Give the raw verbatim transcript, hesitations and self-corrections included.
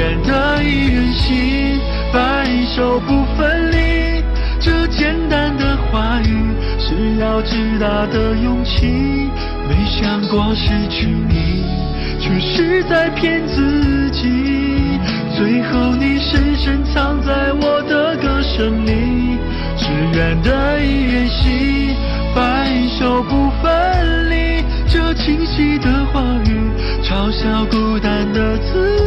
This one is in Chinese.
远的一人心，白首不分离。这简单的话语是要巨大的勇气，没想过失去你，却是在骗自己。最后你深深藏在我的歌声里，只愿的一人心，白首不分离。这清晰的话语嘲笑孤单的自